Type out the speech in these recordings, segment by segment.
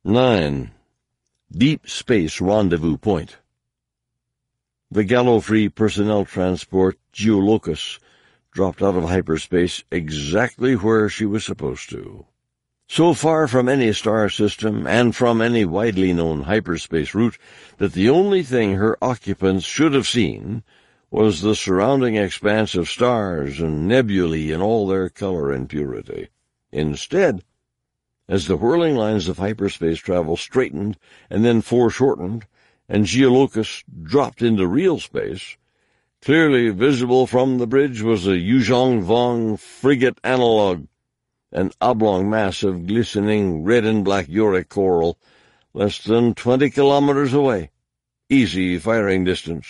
9. Deep Space Rendezvous Point. The Gallifrey personnel transport Geolocus dropped out of hyperspace exactly where she was supposed to. So far from any star system and from any widely known hyperspace route that the only thing her occupants should have seen was the surrounding expanse of stars and nebulae in all their color and purity. Instead, as the whirling lines of hyperspace travel straightened and then foreshortened, and Geolocus dropped into real space, clearly visible from the bridge was a Yuzhong Vong frigate analog, an oblong mass of glistening red and black Yorick coral, less than 20 kilometers away. Easy firing distance.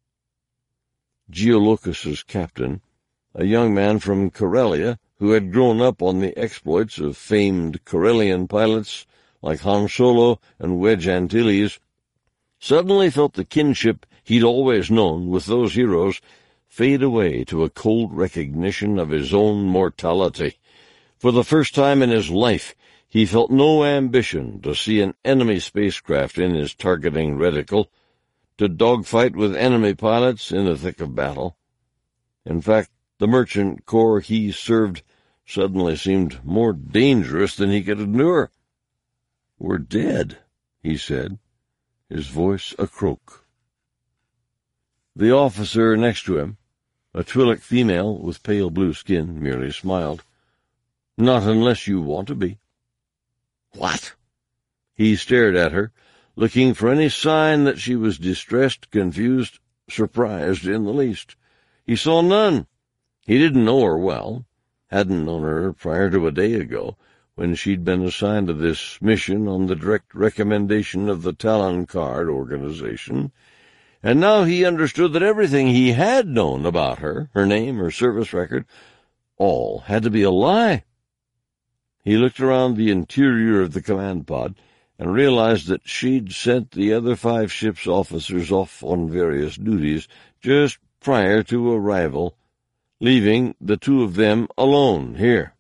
Geolocus's captain, a young man from Corellia who had grown up on the exploits of famed Corellian pilots like Han Solo and Wedge Antilles, suddenly felt the kinship he'd always known with those heroes fade away to a cold recognition of his own mortality. For the first time in his life, he felt no ambition to see an enemy spacecraft in his targeting reticle, to dogfight with enemy pilots in the thick of battle. In fact, the merchant corps he served suddenly seemed more dangerous than he could endure. "We're dead," he said, his voice a croak. The officer next to him, a Twi'lek female with pale blue skin, merely smiled. "Not unless you want to be." "What?" He stared at her, looking for any sign that she was distressed, confused, surprised in the least. He saw none. He didn't know her well, hadn't known her prior to a day ago, when she'd been assigned to this mission on the direct recommendation of the Talon Card organization, and now he understood that everything he had known about her, her name, her service record, all had to be a lie. He looked around the interior of the command pod and realized that she'd sent the other 5 ship's officers off on various duties just prior to arrival, leaving the 2 of them alone here.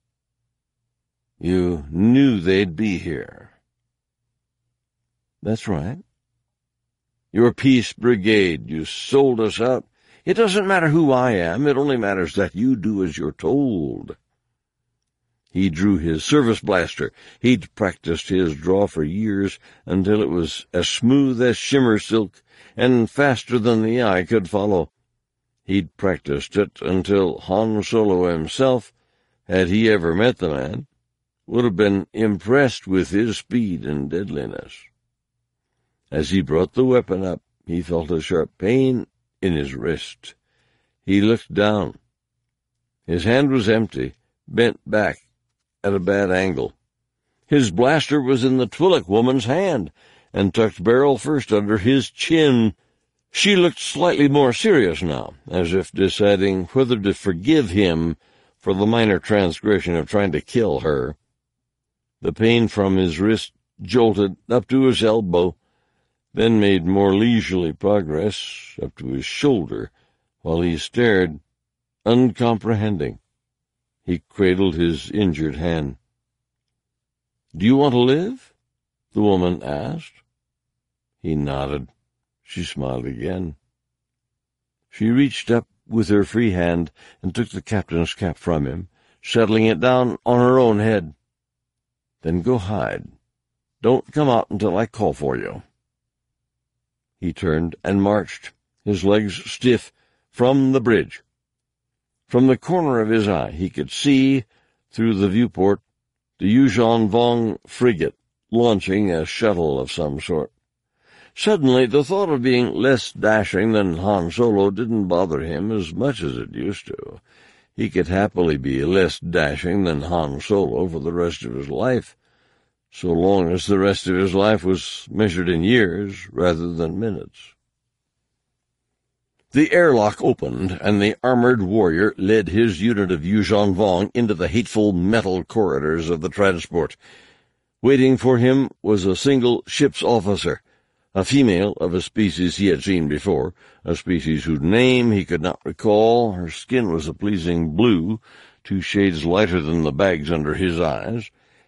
"You knew they'd be here." "That's right." "Your Peace Brigade, you sold us out. It doesn't matter who I am, it only matters that you do as you're told." He drew his service blaster. He'd practiced his draw for years until it was as smooth as shimmer silk and faster than the eye could follow. He'd practiced it until Han Solo himself, had he ever met the man, would have been impressed with his speed and deadliness. As he brought the weapon up, he felt a sharp pain in his wrist. He looked down. His hand was empty, bent back at a bad angle. His blaster was in the Twi'lek woman's hand, and tucked barrel first under his chin. She looked slightly more serious now, as if deciding whether to forgive him for the minor transgression of trying to kill her. The pain from his wrist jolted up to his elbow, then made more leisurely progress up to his shoulder, while he stared, uncomprehending. He cradled his injured hand. "Do you want to live?" the woman asked. He nodded. She smiled again. She reached up with her free hand and took the captain's cap from him, settling it down on her own head. "Then go hide. Don't come out until I call for you." He turned and marched, his legs stiff, from the bridge. From the corner of his eye he could see, through the viewport, the Yuzhong Vong frigate launching a shuttle of some sort. Suddenly the thought of being less dashing than Han Solo didn't bother him as much as it used to. He could happily be less dashing than Han Solo for the rest of his life, so long as the rest of his life was measured in years rather than minutes. The airlock opened, and the armored warrior led his unit of Yuzhong Vong into the hateful metal corridors of the transport. Waiting for him was a single ship's officer, a female of a species he had seen before, a species whose name he could not recall. Her skin was a pleasing blue, 2 shades lighter than the bags under his eyes,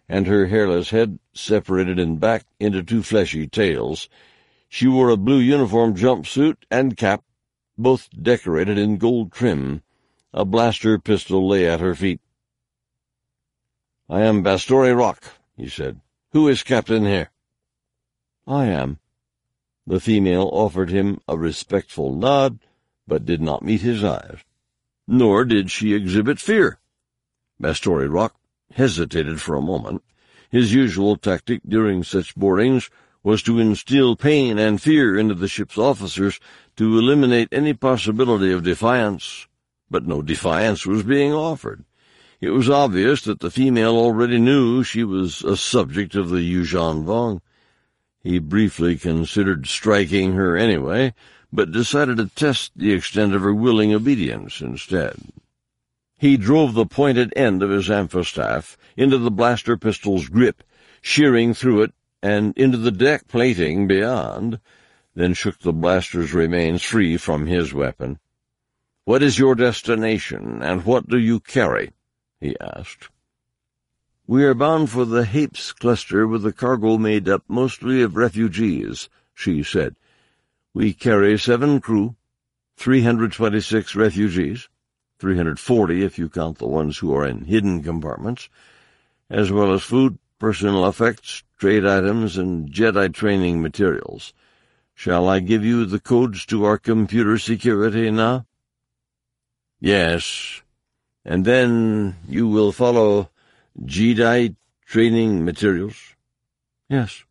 and her hairless head separated in back into two fleshy tails. She wore a blue uniform jumpsuit and cap, both decorated in gold trim. A blaster pistol lay at her feet. "I am Basturi Rock," he said. "Who is captain here?" "I am." The female offered him a respectful nod, but did not meet his eyes. Nor did she exhibit fear. Basturi Rock hesitated for a moment. His usual tactic during such boardings was to instill pain and fear into the ship's officers to eliminate any possibility of defiance. But no defiance was being offered. It was obvious that the female already knew she was a subject of the Yuuzhan Vong. He briefly considered striking her anyway, but decided to test the extent of her willing obedience instead. He drove the pointed end of his amphistaff into the blaster pistol's grip, shearing through it and into the deck plating beyond, then shook the blaster's remains free from his weapon. "What is your destination, and what do you carry?" he asked. "We are bound for the Hapes cluster with a cargo made up mostly of refugees," she said. "We carry 7 crew, 326 refugees, 340 if you count the ones who are in hidden compartments, as well as food, personal effects, trade items, and Jedi training materials. Shall I give you the codes to our computer security now?" "Yes. And then you will follow Jedi training materials?" "Yes."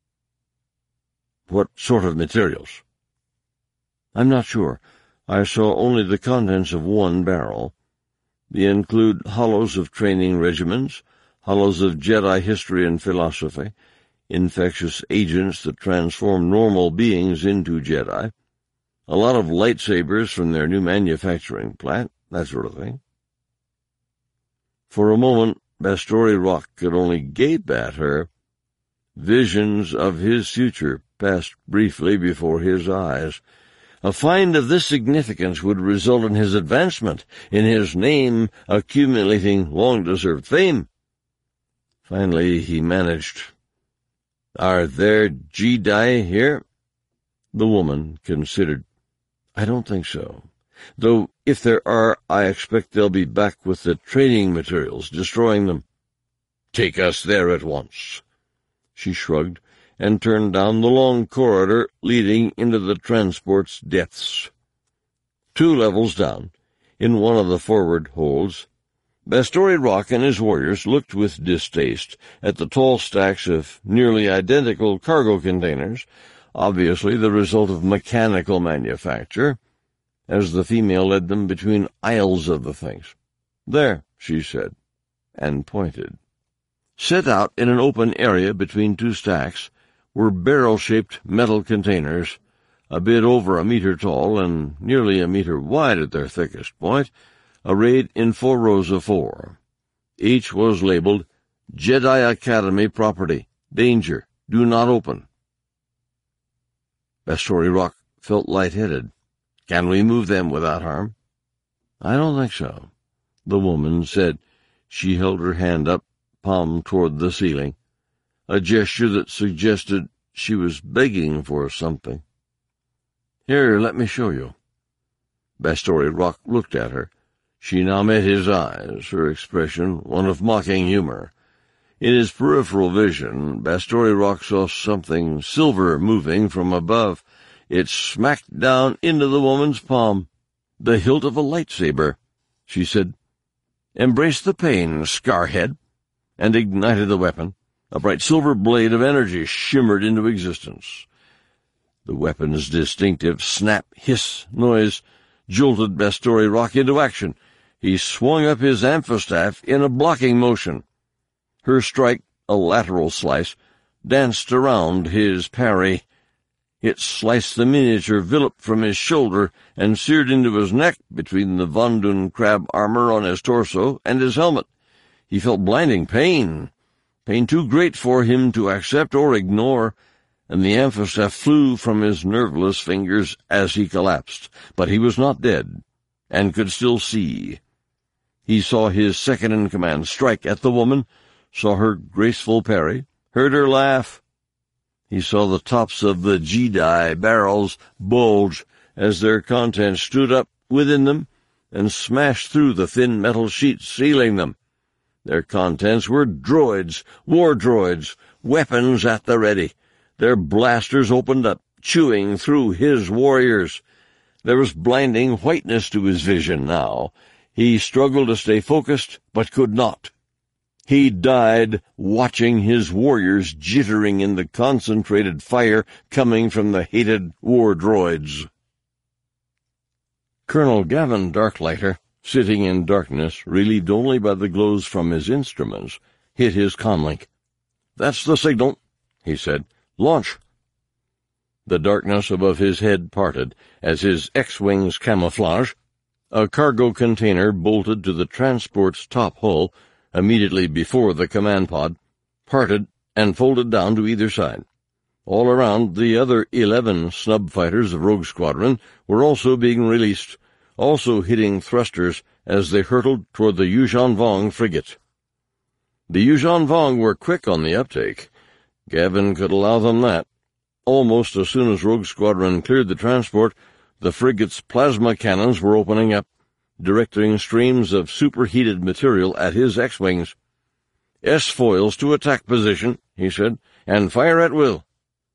"What sort of materials?" "I'm not sure. I saw only the contents of one barrel. They include hollows of training regimens, hollows of Jedi history and philosophy, infectious agents that transform normal beings into Jedi, a lot of lightsabers from their new manufacturing plant, that sort of thing." For a moment, Basturi Rock could only gape at her. Visions of his future passed briefly before his eyes. A find of this significance would result in his advancement, in his name accumulating long-deserved fame. Finally, he managed, "Are there Jedi here?" The woman considered. "I don't think so. Though, if there are, I expect they'll be back with the training materials, destroying them." "Take us there at once." She shrugged and turned down the long corridor leading into the transport's depths. 2 levels down, in one of the forward holds, Basturi Rock and his warriors looked with distaste at the tall stacks of nearly identical cargo containers, obviously the result of mechanical manufacture, as the female led them between aisles of the things. "There," she said, and pointed. Set out in an open area between 2 stacks were barrel-shaped metal containers, a bit over a meter tall and nearly a meter wide at their thickest point, arrayed in 4 rows of 4. Each was labeled Jedi Academy Property. Danger. Do not open. Basturi Rock felt lightheaded. "Can we move them without harm?" "I don't think so," the woman said. She held her hand up, palm toward the ceiling, a gesture that suggested she was begging for something. "Here, let me show you." Basturi Rock looked at her. She now met his eyes, her expression one of mocking humor. In his peripheral vision, Basturi Rock saw something silver moving from above. It smacked down into the woman's palm. "The hilt of a lightsaber," she said. "Embrace the pain, Scarhead," and ignited the weapon. A bright silver blade of energy shimmered into existence. The weapon's distinctive snap-hiss noise jolted Basturi Rock into action. He swung up his amphistaff in a blocking motion. Her strike, a lateral slice, danced around his parry. It sliced the miniature villip from his shoulder and seared into his neck between the Vondun crab armor on his torso and his helmet. He felt blinding pain too great for him to accept or ignore, and the amphistaff flew from his nerveless fingers as he collapsed. But he was not dead, and could still see. He saw his second-in-command strike at the woman, saw her graceful parry, heard her laugh. He saw the tops of the Jedi barrels bulge as their contents stood up within them and smashed through the thin metal sheets sealing them. Their contents were droids, war droids, weapons at the ready. Their blasters opened up, chewing through his warriors. There was blinding whiteness to his vision now. He struggled to stay focused, but could not. He died watching his warriors jittering in the concentrated fire coming from the hated war droids. Colonel Gavin Darklighter, sitting in darkness, relieved only by the glows from his instruments, hit his comlink. "That's the signal," he said. "Launch." The darkness above his head parted as his X-Wing's camouflage. A cargo container bolted to the transport's top hull immediately before the command pod, parted and folded down to either side. All around, the other 11 snub fighters of Rogue Squadron were also being released, also hitting thrusters as they hurtled toward the Yuuzhan Vong frigate. The Yuuzhan Vong were quick on the uptake. Gavin could allow them that. Almost as soon as Rogue Squadron cleared the transport, the frigate's plasma cannons were opening up, directing streams of superheated material at his X-Wings. "S-foils to attack position," he said, "and fire at will."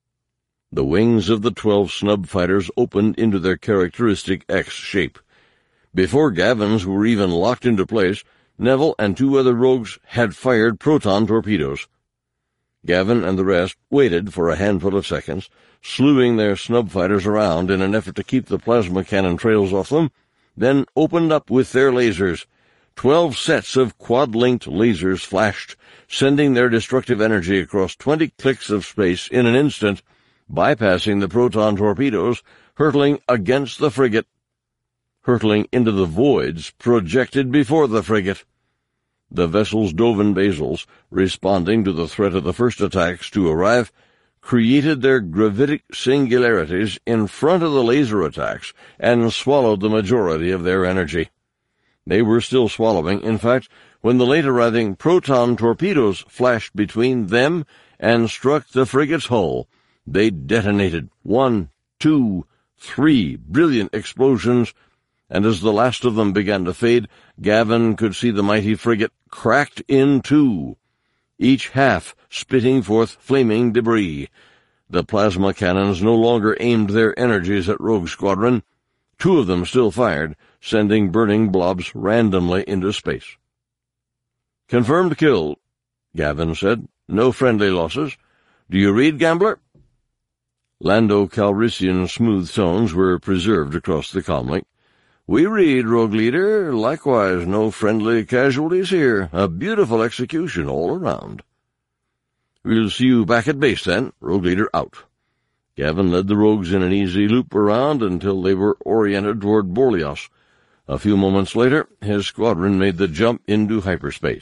The wings of the 12 snub fighters opened into their characteristic X shape. Before Gavin's were even locked into place, Neville and 2 other rogues had fired proton torpedoes. Gavin and the rest waited for a handful of seconds, slewing their snub fighters around in an effort to keep the plasma cannon trails off them, then opened up with their lasers. 12 sets of quad-linked lasers flashed, sending their destructive energy across 20 clicks of space in an instant, bypassing the proton torpedoes, hurtling against the frigate, hurtling into the voids projected before the frigate. The vessel's Dovan basals, responding to the threat of the first attacks to arrive, created their gravitic singularities in front of the laser attacks and swallowed the majority of their energy. They were still swallowing, in fact, when the late-arriving proton torpedoes flashed between them and struck the frigate's hull. They detonated 1, 2, 3 brilliant explosions, and as the last of them began to fade, Gavin could see the mighty frigate cracked in two, each half spitting forth flaming debris. The plasma cannons no longer aimed their energies at Rogue Squadron. 2 of them still fired, sending burning blobs randomly into space. "Confirmed kill," Gavin said. "No friendly losses. Do you read, Gambler?" Lando Calrissian's smooth tones were preserved across the comlink. "We read, Rogue Leader. Likewise, no friendly casualties here. A beautiful execution all around." "We'll see you back at base, then. Rogue Leader out." Gavin led the rogues in an easy loop around until they were oriented toward Borlios. A few moments later, his squadron made the jump into hyperspace.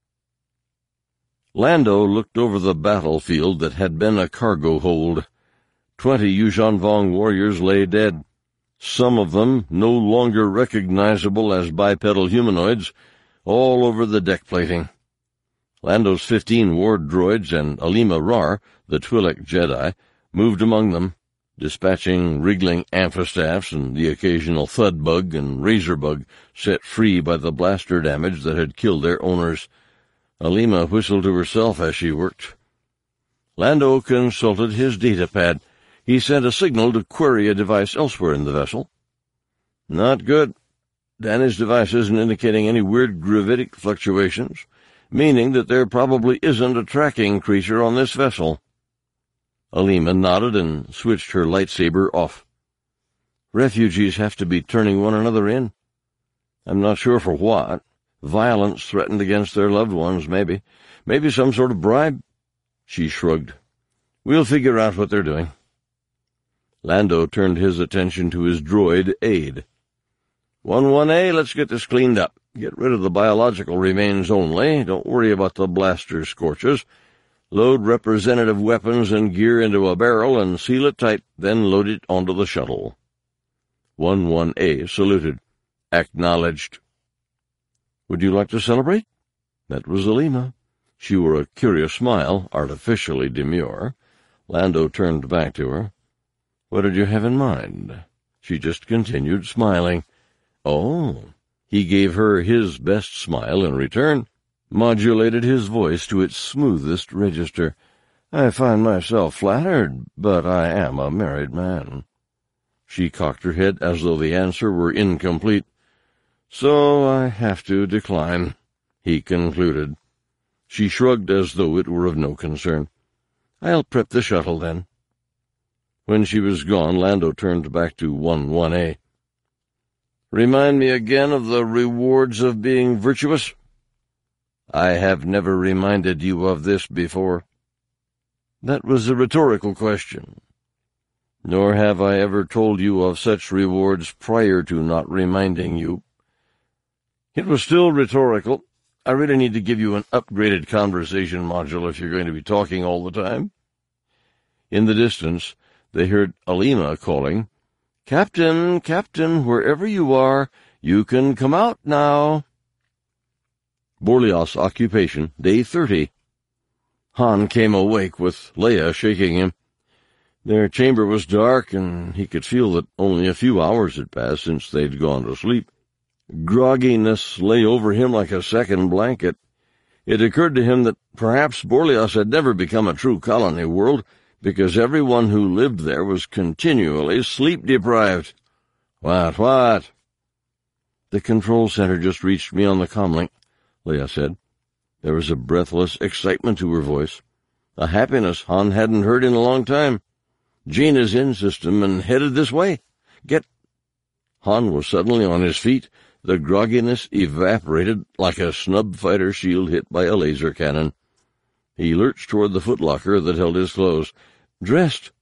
Lando looked over the battlefield that had been a cargo hold. 20 Yuuzhan Vong warriors lay dead, some of them no longer recognizable as bipedal humanoids, all over the deck plating. Lando's 15 war droids and Alima Rar, the Twi'lek Jedi, moved among them, dispatching wriggling amphistaffs and the occasional thud bug and razor bug set free by the blaster damage that had killed their owners. Alima whistled to herself as she worked. Lando consulted his datapad. He sent a signal to query a device elsewhere in the vessel. "Not good. Danny's device isn't indicating any weird gravitic fluctuations, meaning that there probably isn't a tracking creature on this vessel." Alima nodded and switched her lightsaber off. "Refugees have to be turning one another in. I'm not sure for what. Violence threatened against their loved ones, maybe. Maybe some sort of bribe." She shrugged. "We'll figure out what they're doing." Lando turned his attention to his droid aide. 11A, let's get this cleaned up. Get rid of the biological remains only. Don't worry about the blaster scorches. Load representative weapons and gear into a barrel and seal it tight, then load it onto the shuttle. 11A saluted. "Acknowledged." "Would you like to celebrate?" That was Alima. She wore a curious smile, artificially demure. Lando turned back to her. "What did you have in mind?" She just continued smiling. "Oh." He gave her his best smile in return, modulated his voice to its smoothest register. "I find myself flattered, but I am a married man." She cocked her head as though the answer were incomplete. "So I have to decline," he concluded. She shrugged as though it were of no concern. "I'll prep the shuttle, then." When she was gone, Lando turned back to 1-1A. "Remind me again of the rewards of being virtuous." "I have never reminded you of this before." "That was a rhetorical question." "Nor have I ever told you of such rewards prior to not reminding you." "It was still rhetorical. I really need to give you an upgraded conversation module if you're going to be talking all the time." In the distance, they heard Alima calling, "Captain, Captain, wherever you are, you can come out now." Borlias occupation, day 30. Han came awake with Leia shaking him. Their chamber was dark, and he could feel that only a few hours had passed since they'd gone to sleep. Grogginess lay over him like a second blanket. It occurred to him that perhaps Borlias had never become a true colony world, because everyone who lived there was continually sleep-deprived. What? "The control center just reached me on the comlink," Leia said. There was a breathless excitement to her voice, a happiness Han hadn't heard in a long time. "Jaina's in system and headed this way. Get—" Han was suddenly on his feet. The grogginess evaporated like a snub fighter shield hit by a laser cannon. He lurched toward the footlocker that held his clothes. "Dressed."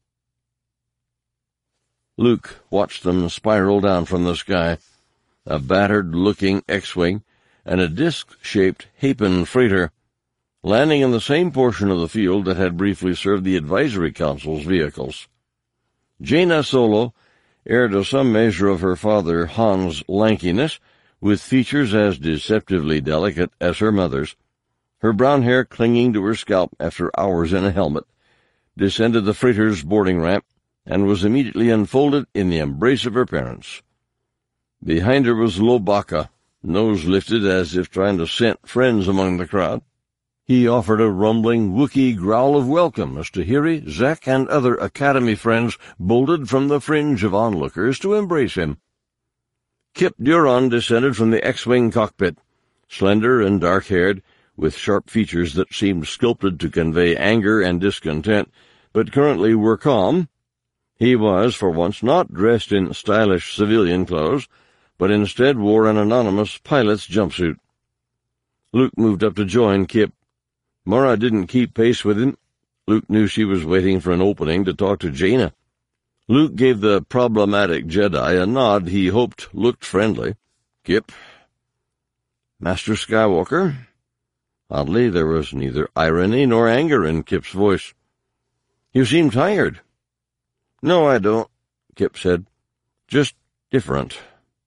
Luke watched them spiral down from the sky, a battered-looking X-wing and a disc-shaped Hapen freighter, landing in the same portion of the field that had briefly served the Advisory Council's vehicles. Jaina Solo, heir to some measure of her father Han's lankiness, with features as deceptively delicate as her mother's, her brown hair clinging to her scalp after hours in a helmet, descended the freighter's boarding ramp and was immediately enfolded in the embrace of her parents. Behind her was Lobaka, nose lifted as if trying to scent friends among the crowd. He offered a rumbling Wookiee growl of welcome as Tahiri, Zek, and other Academy friends bolted from the fringe of onlookers to embrace him. Kip Duron descended from the X-wing cockpit, slender and dark-haired, with sharp features that seemed sculpted to convey anger and discontent, but currently were calm. He was, for once, not dressed in stylish civilian clothes, but instead wore an anonymous pilot's jumpsuit. Luke moved up to join Kip. Mara didn't keep pace with him. Luke knew she was waiting for an opening to talk to Jaina. Luke gave the problematic Jedi a nod he hoped looked friendly. "Kip." "Master Skywalker?" Oddly, there was neither irony nor anger in Kip's voice. "You seem tired." "No, I don't," Kip said. "Just different."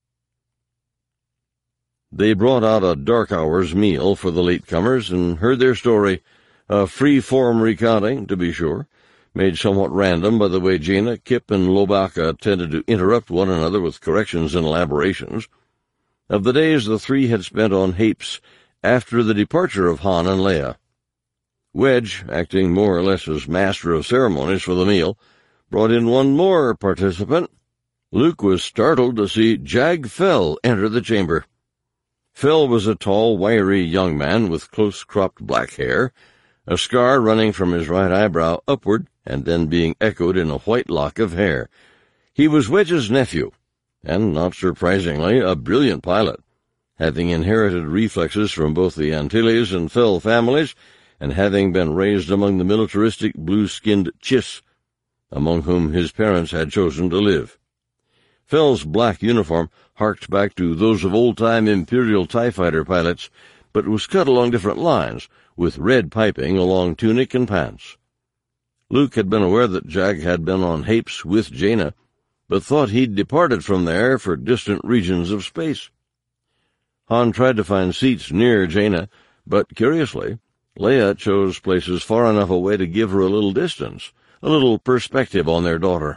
They brought out a dark hour's meal for the latecomers and heard their story, a free-form recounting, to be sure, made somewhat random by the way Jaina, Kip, and Lobaka tended to interrupt one another with corrections and elaborations, of the days the three had spent on Hapes after the departure of Han and Leia. Wedge, acting more or less as master of ceremonies for the meal, brought in one more participant. Luke was startled to see Jag Fell enter the chamber. Fell was a tall, wiry young man with close-cropped black hair, a scar running from his right eyebrow upward and then being echoed in a white lock of hair. He was Wedge's nephew, and, not surprisingly, a brilliant pilot, having inherited reflexes from both the Antilles and Fell families, and having been raised among the militaristic blue-skinned Chiss, among whom his parents had chosen to live. Fell's black uniform harked back to those of old-time Imperial TIE fighter pilots, but was cut along different lines, with red piping along tunic and pants. Luke had been aware that Jag had been on Hapes with Jaina, but thought he'd departed from there for distant regions of space. Han tried to find seats near Jaina, but, curiously, Leia chose places far enough away to give her a little distance, a little perspective on their daughter.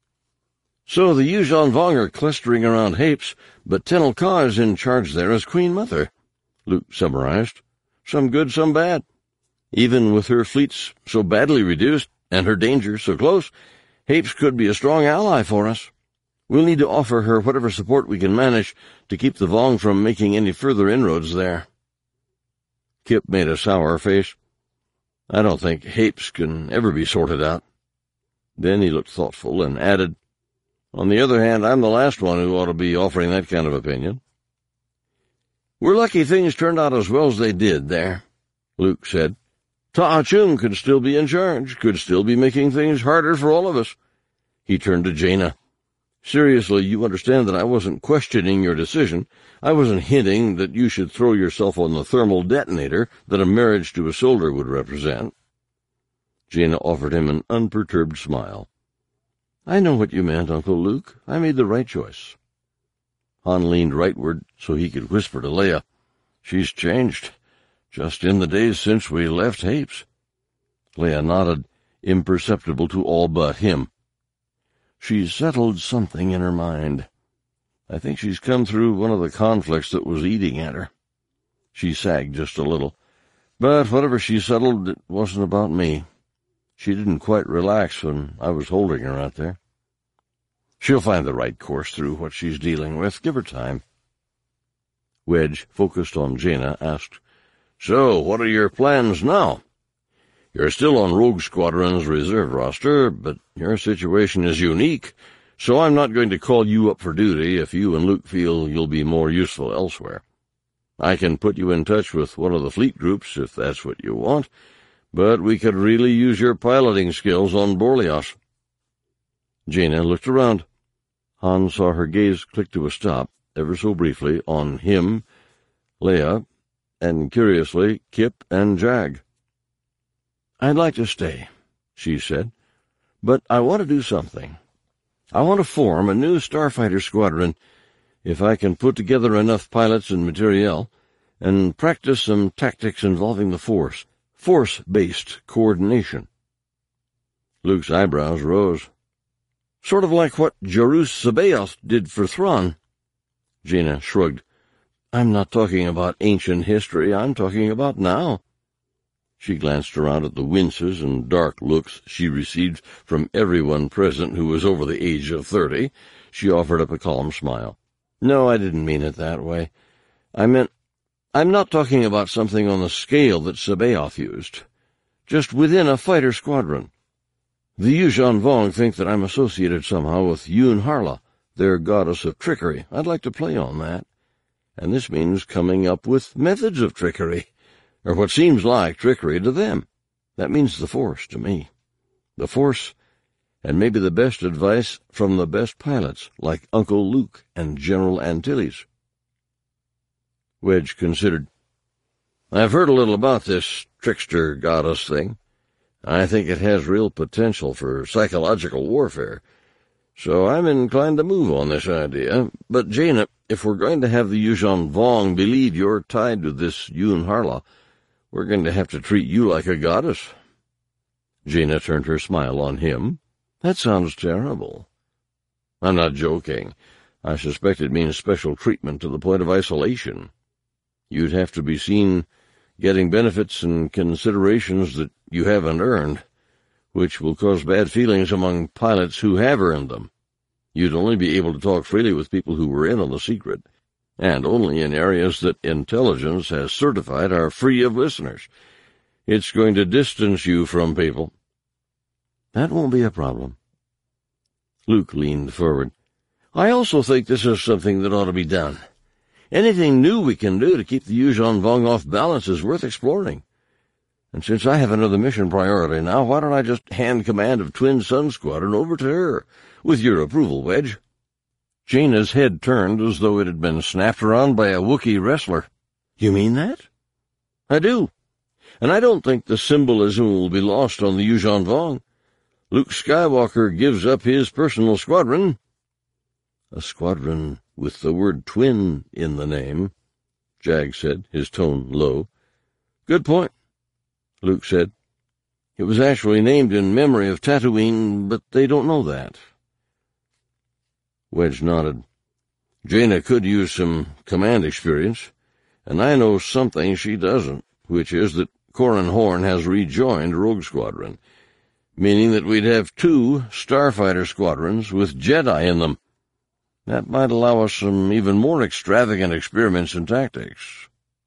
"So the Yuuzhan Vong are clustering around Hapes, but Tenel Ka is in charge there as Queen Mother," Luke summarized. "Some good, some bad. Even with her fleets so badly reduced, and her danger so close, Hapes could be a strong ally for us. We'll need to offer her whatever support we can manage to keep the Vong from making any further inroads there." Kip made a sour face. "I don't think Hapes can ever be sorted out." Then he looked thoughtful and added, "On the other hand, I'm the last one who ought to be offering that kind of opinion." "We're lucky things turned out as well as they did there," Luke said. "Ta'a Chum could still be in charge, could still be making things harder for all of us." He turned to Jaina. "Seriously, you understand that I wasn't questioning your decision. I wasn't hinting that you should throw yourself on the thermal detonator that a marriage to a soldier would represent." Jaina offered him an unperturbed smile. "I know what you meant, Uncle Luke. I made the right choice." Han leaned rightward so he could whisper to Leia, "She's changed, just in the days since we left Hapes." Leia nodded, imperceptible to all but him. "She's settled something in her mind. I think she's come through one of the conflicts that was eating at her." She sagged just a little. "But whatever she settled, it wasn't about me. She didn't quite relax when I was holding her out there. She'll find the right course through what she's dealing with. Give her time." Wedge, focused on Jaina, asked, "So, what are your plans now? You're still on Rogue Squadron's reserve roster, but your situation is unique, so I'm not going to call you up for duty if you and Luke feel you'll be more useful elsewhere. I can put you in touch with one of the fleet groups if that's what you want, but we could really use your piloting skills on Borlios." Jaina looked around. Han saw her gaze click to a stop, ever so briefly, on him, Leia, and, curiously, Kip and Jag. "I'd like to stay," she said, "but I want to do something. I want to form a new starfighter squadron if I can put together enough pilots and materiel, and practice some tactics involving the Force, force-based coordination." Luke's eyebrows rose. "Sort of like what Jarus C'baoth did for Thrawn." Jaina shrugged. "I'm not talking about ancient history. I'm talking about now." She glanced around at the winces and dark looks she received from everyone present who was over the age of 30. She offered up a calm smile. "No, I didn't mean it that way. I'm not talking about something on the scale that C'baoth used. Just within a fighter squadron. The Yuuzhan Vong think that I'm associated somehow with Yun Harla, their goddess of trickery. I'd like to play on that. And this means coming up with methods of trickery, or what seems like trickery to them. That means the Force to me. The Force, and maybe the best advice from the best pilots, like Uncle Luke and General Antilles." Wedge considered. "I've heard a little about this trickster goddess thing. I think it has real potential for psychological warfare, so I'm inclined to move on this idea. But, Jaina, if we're going to have the Yuuzhan Vong believe you're tied to this Yun Harla, we're going to have to treat you like a goddess." Jaina turned her smile on him. "That sounds terrible." "I'm not joking. I suspect it means special treatment to the point of isolation. You'd have to be seen getting benefits and considerations that you haven't earned, which will cause bad feelings among pilots who have earned them. You'd only be able to talk freely with people who were in on the secret, and only in areas that intelligence has certified are free of listeners. It's going to distance you from people." "That won't be a problem." Luke leaned forward. "I also think this is something that ought to be done. Anything new we can do to keep the Yuuzhan Vong off balance is worth exploring. And since I have another mission priority now, why don't I just hand command of Twin Sun Squadron over to her, with your approval, Wedge?" Jaina's head turned as though it had been snapped around by a Wookiee wrestler. "You mean that?" "I do. And I don't think the symbolism will be lost on the Yuuzhan Vong. Luke Skywalker gives up his personal squadron." "A squadron with the word twin in the name," Jag said, his tone low. "Good point. Luke said. It was actually named in memory of Tatooine, but they don't know that. Wedge nodded. Jaina could use some command experience, and I know something she doesn't, which is that Corran Horn has rejoined Rogue Squadron, meaning that we'd have 2 starfighter squadrons with Jedi in them. That might allow us some even more extravagant experiments in tactics.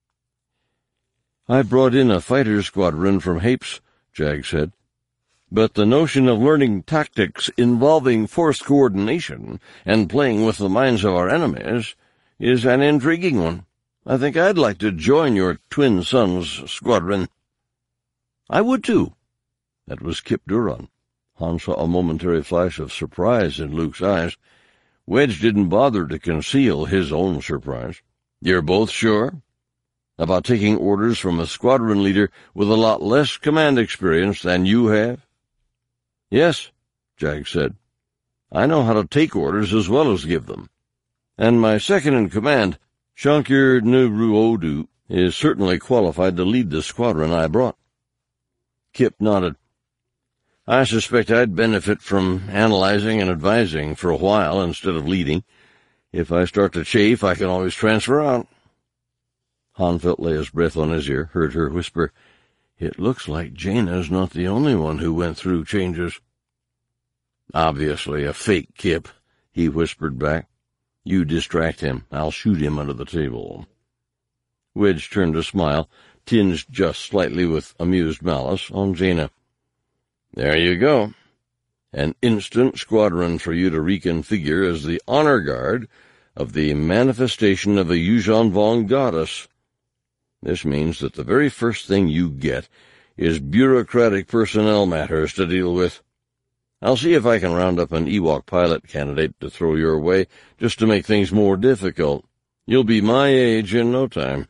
I brought in a fighter squadron from Hapes, Jag said, but the notion of learning tactics involving force coordination and playing with the minds of our enemies is an intriguing one. I think I'd like to join your twin sons' squadron. I would too. That was Kip Duron. Han saw a momentary flash of surprise in Luke's eyes. Wedge didn't bother to conceal his own surprise. You're both sure? About taking orders from a squadron leader with a lot less command experience than you have? Yes, Jag said. I know how to take orders as well as give them. And my second-in-command, Shankir Nuruodu, is certainly qualified to lead the squadron I brought. Kip nodded. I suspect I'd benefit from analyzing and advising for a while instead of leading. If I start to chafe, I can always transfer out. Han felt Leia's breath on his ear, heard her whisper, It looks like Jaina's not the only one who went through changes. Obviously a fake, Kip, he whispered back. You distract him. I'll shoot him under the table. Wedge turned a smile, tinged just slightly with amused malice, on Jaina. There you go. An instant squadron for you to reconfigure as the honor guard of the manifestation of a Yuuzhan Vong goddess. This means that the very first thing you get is bureaucratic personnel matters to deal with. I'll see if I can round up an Ewok pilot candidate to throw your way, just to make things more difficult. You'll be my age in no time.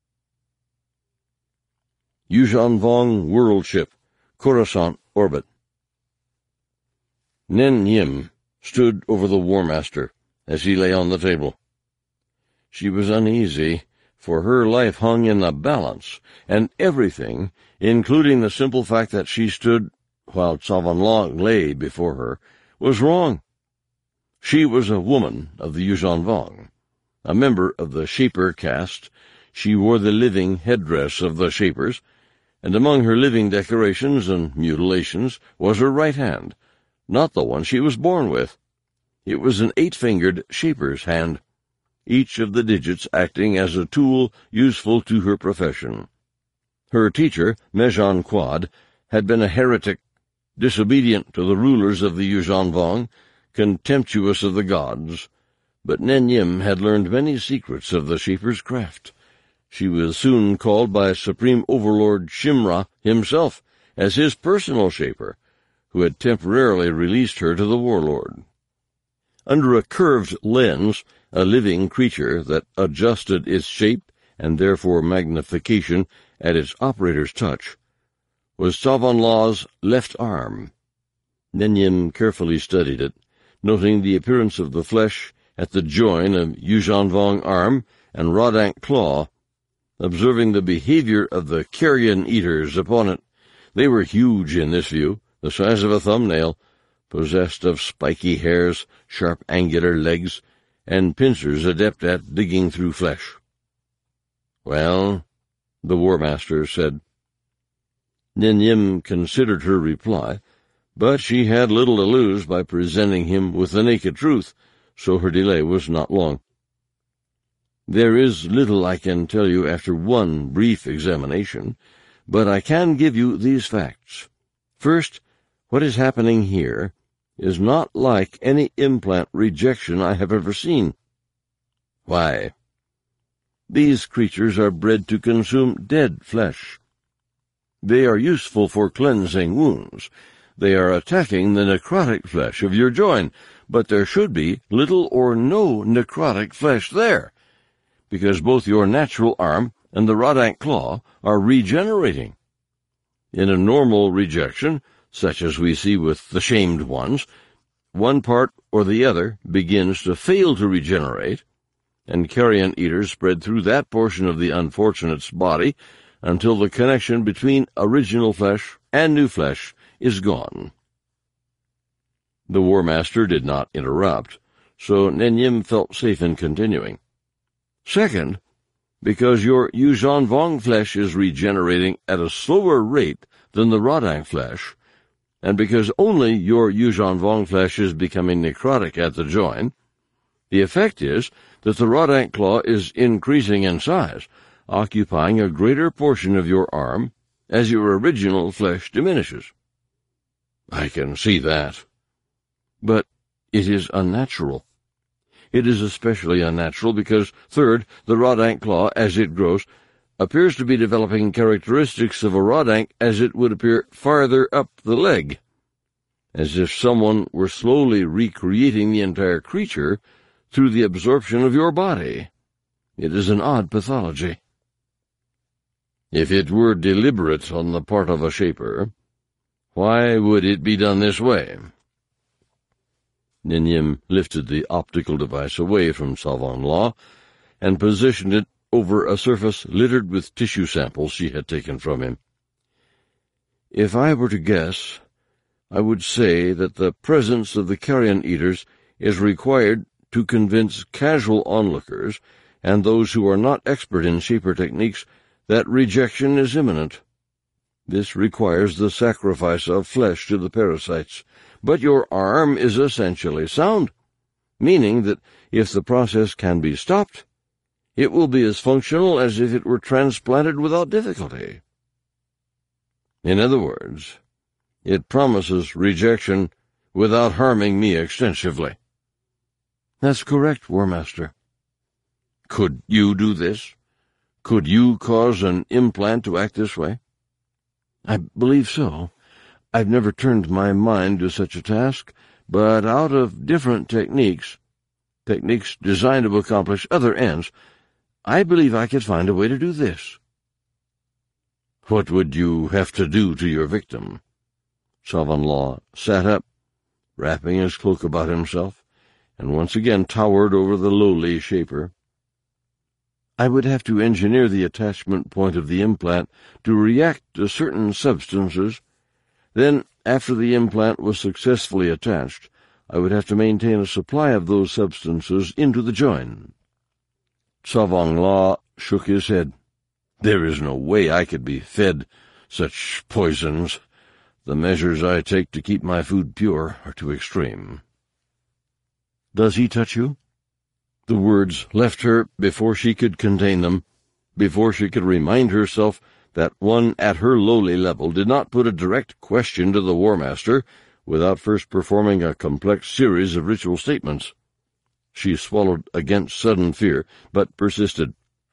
Yuuzhan Vong World Ship, Coruscant Orbit. Nen Yim stood over the War Master as he lay on the table. She was uneasy, for her life hung in the balance, and everything, including the simple fact that she stood while Tsavan Long lay before her, was wrong. She was a woman of the Yuuzhan Vong, a member of the Shaper caste. She wore the living headdress of the Shapers, and among her living decorations and mutilations was her right hand, not the one she was born with. It was an 8-fingered Shaper's hand, each of the digits acting as a tool useful to her profession. Her teacher, Mejan Quad, had been a heretic, disobedient to the rulers of the Yuuzhan Vong, contemptuous of the gods, but Nen Yim had learned many secrets of the Shaper's craft. She was soon called by Supreme Overlord Shimra himself as his personal Shaper, who had temporarily released her to the Warlord. Under a curved lens, a living creature that adjusted its shape and therefore magnification at its operator's touch, was Tsavan Law's left arm. Nen Yim carefully studied it, noting the appearance of the flesh at the join of Yuuzhan Vong arm and Rodank claw, observing the behavior of the carrion eaters upon it. They were huge in this view, the size of a thumbnail, possessed of spiky hairs, sharp angular legs, and pincers adept at digging through flesh. Well, the War Master said. Nen Yim considered her reply, but she had little to lose by presenting him with the naked truth, so her delay was not long. There is little I can tell you after one brief examination, but I can give you these facts. First, what is happening here is not like any implant rejection I have ever seen. Why? These creatures are bred to consume dead flesh. They are useful for cleansing wounds. They are attacking the necrotic flesh of your join, but there should be little or no necrotic flesh there, because both your natural arm and the Rodank claw are regenerating. In a normal rejection, such as we see with the shamed ones, one part or the other begins to fail to regenerate, and carrion eaters spread through that portion of the unfortunate's body until the connection between original flesh and new flesh is gone. The War Master did not interrupt, so Nenyim felt safe in continuing. Second, because your Yuuzhan Vong flesh is regenerating at a slower rate than the Rodang flesh, and because only your Yuuzhan Vong flesh is becoming necrotic at the join, the effect is that the Rodang claw is increasing in size, occupying a greater portion of your arm as your original flesh diminishes. I can see that. But it is unnatural. It is especially unnatural because, third, the Rodang claw, as it grows, appears to be developing characteristics of a Rodang as it would appear farther up the leg, as if someone were slowly recreating the entire creature through the absorption of your body. It is an odd pathology. If it were deliberate on the part of a shaper, why would it be done this way? Nenyim lifted the optical device away from Savon Law and positioned it over a surface littered with tissue samples she had taken from him. If I were to guess, I would say that the presence of the carrion eaters is required to convince casual onlookers and those who are not expert in shaper techniques that rejection is imminent. This requires the sacrifice of flesh to the parasites, but your arm is essentially sound, meaning that if the process can be stopped, it will be as functional as if it were transplanted without difficulty. In other words, it promises rejection without harming me extensively. That's correct, War Master. Could you do this? Could you cause an implant to act this way? I believe so. I've never turned my mind to such a task, but out of different techniques designed to accomplish other ends, I believe I could find a way to do this. What would you have to do to your victim? Savon Law sat up, wrapping his cloak about himself, and once again towered over the lowly shaper. I would have to engineer the attachment point of the implant to react to certain substances. Then, after the implant was successfully attached, I would have to maintain a supply of those substances into the joint. Savon Law shook his head. There is no way I could be fed such poisons. The measures I take to keep my food pure are too extreme. Does he touch you? The words left her before she could contain them, before she could remind herself that one at her lowly level did not put a direct question to the War Master without first performing a complex series of ritual statements. She swallowed against sudden fear, but persisted.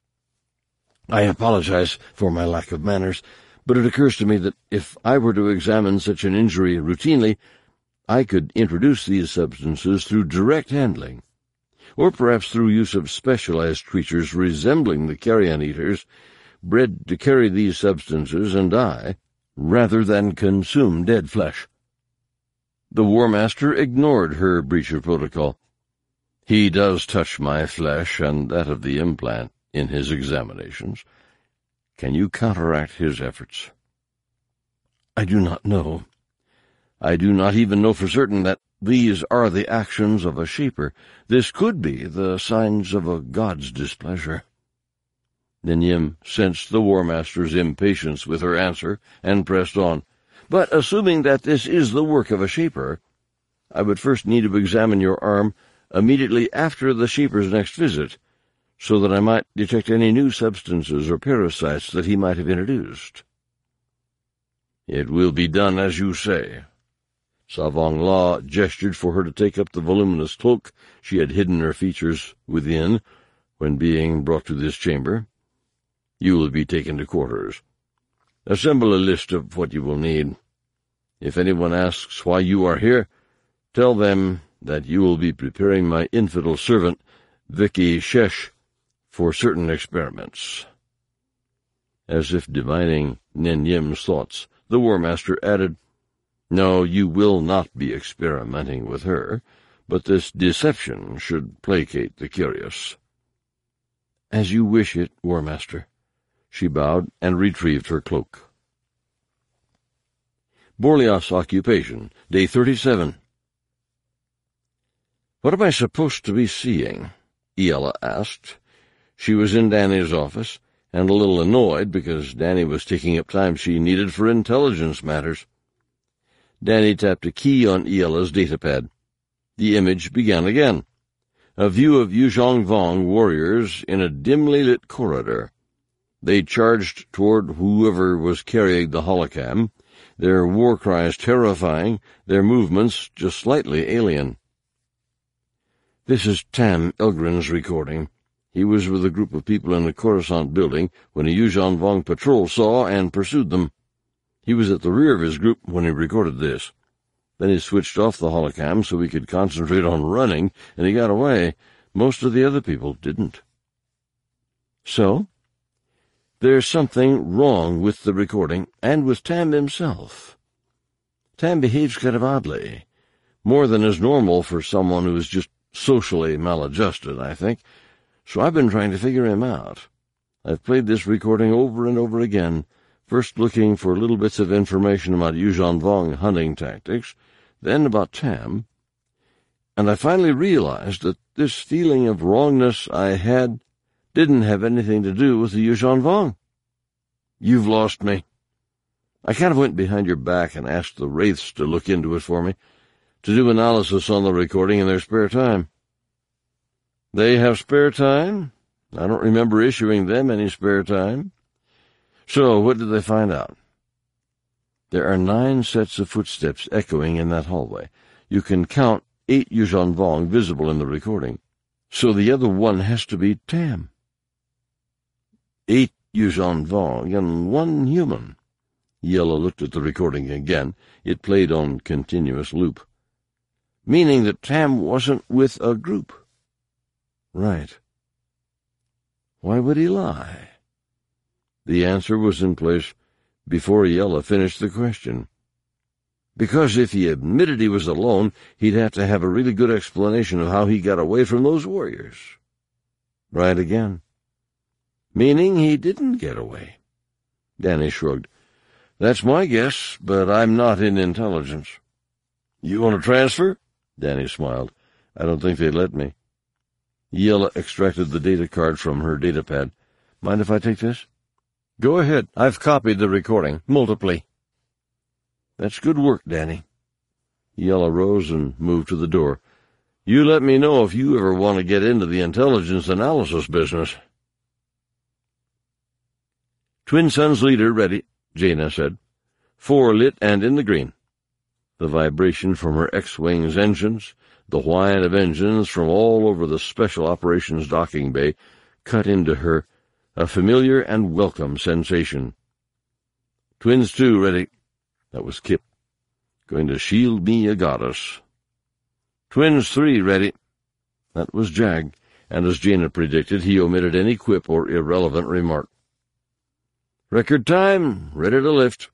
I apologize for my lack of manners, but it occurs to me that if I were to examine such an injury routinely, I could introduce these substances through direct handling, or perhaps through use of specialized creatures resembling the carrion eaters, bred to carry these substances and die, rather than consume dead flesh. The War Master ignored her breach of protocol. He does touch my flesh and that of the implant in his examinations. Can you counteract his efforts? I do not know. I do not even know for certain that these are the actions of a shaper. This could be the signs of a god's displeasure. Nenyim sensed the War Master's impatience with her answer and pressed on. But assuming that this is the work of a shaper, I would first need to examine your arm immediately after the shaper's next visit, so that I might detect any new substances or parasites that he might have introduced. It will be done as you say. Savon Law gestured for her to take up the voluminous cloak she had hidden her features within when being brought to this chamber. You will be taken to quarters. Assemble a list of what you will need. If anyone asks why you are here, tell them that you will be preparing my infidel servant, Vicky Shesh, for certain experiments. As if divining Nenyim's thoughts, the War Master added, No, you will not be experimenting with her, but this deception should placate the curious. As you wish it, War Master. She bowed and retrieved her cloak. Borlios occupation, day 37. "What am I supposed to be seeing?" Iella asked. She was in Danny's office, and a little annoyed because Danny was taking up time she needed for intelligence matters. Danny tapped a key on Iella's datapad. The image began again. A view of Yuzhong Vong warriors in a dimly lit corridor. They charged toward whoever was carrying the holocam, their war cries terrifying, their movements just slightly alien. "This is Tam Elgren's recording. He was with a group of people in the Coruscant building when a Yuzhong Vong patrol saw and pursued them. He was at the rear of his group when he recorded this. Then he switched off the holocam so he could concentrate on running, and he got away. Most of the other people didn't." "So? There's something wrong with the recording, and with Tam himself. Tam behaves kind of oddly, more than is normal for someone who is just socially maladjusted, I think. So I've been trying to figure him out. I've played this recording over and over again, first looking for little bits of information about Yuzhong Vong hunting tactics, then about Tam, and I finally realized that this feeling of wrongness I had didn't have anything to do with the Yuzhong Vong. You've lost me. I kind of went behind your back and asked the Wraiths to look into it for me, to do analysis on the recording in their spare time." "They have spare time? I don't remember issuing them any spare time. So what did they find out?" "There are 9 sets of footsteps echoing in that hallway. You can count 8 Yuzhong Vong visible in the recording. So the other one has to be Tam." 8 Yuzhong Vong and 1 human. Iella looked at the recording again. It played on continuous loop. "Meaning that Tam wasn't with a group." "Right. Why would he lie?" The answer was in place before Iella finished the question. "Because if he admitted he was alone, he'd have to have a really good explanation of how he got away from those warriors." "Right again." "Meaning he didn't get away." Danny shrugged. "That's my guess, but I'm not in intelligence." "You want to transfer?" Danny smiled. "I don't think they'd let me." Iella extracted the data card from her datapad. "Mind if I take this?" "Go ahead. I've copied the recording, multiply." "That's good work, Danny." Iella rose and moved to the door. "You let me know if you ever want to get into the intelligence analysis business." "Twin Suns leader ready," Jaina said. 4 lit and in the green. The vibration from her X-Wing's engines, the whine of engines from all over the Special Operations docking bay, cut into her, a familiar and welcome sensation. "Twins 2 ready." That was Kip. "Going to shield me a goddess." "Twins 3 ready." That was Jag, and as Jaina predicted, he omitted any quip or irrelevant remark. "Record time, ready to lift."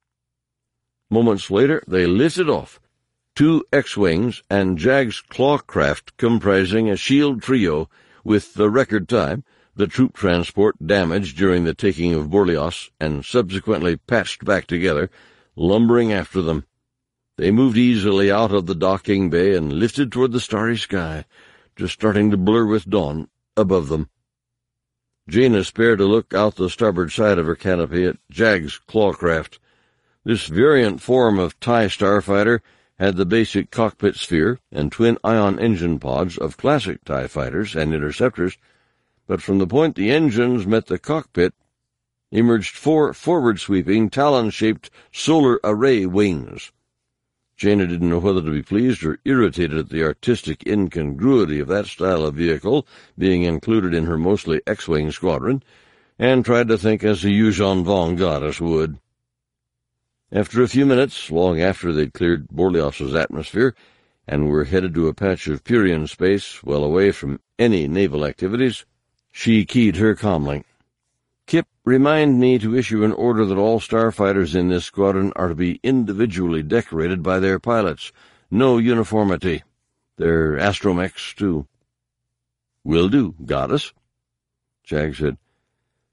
Moments later, they lifted off, 2 X-Wings and Jag's Clawcraft comprising a shield trio with the record time, the troop transport damaged during the taking of Borlios and subsequently patched back together, lumbering after them. They moved easily out of the docking bay and lifted toward the starry sky, just starting to blur with dawn above them. Jaina spared a look out the starboard side of her canopy at Jag's Clawcraft. This variant form of TIE starfighter had the basic cockpit sphere and twin ion engine pods of classic TIE fighters and interceptors, but from the point the engines met the cockpit emerged 4 forward-sweeping, talon-shaped solar array wings. Jaina didn't know whether to be pleased or irritated at the artistic incongruity of that style of vehicle being included in her mostly X-Wing squadron, and tried to think as a Yuzhong Vong goddess would. After a few minutes, long after they'd cleared Borlios's atmosphere and were headed to a patch of Purian space well away from any naval activities, she keyed her comlink. "Kip, remind me to issue an order that all starfighters in this squadron are to be individually decorated by their pilots. No uniformity. They're astromechs, too." "Will do, goddess." Jag said,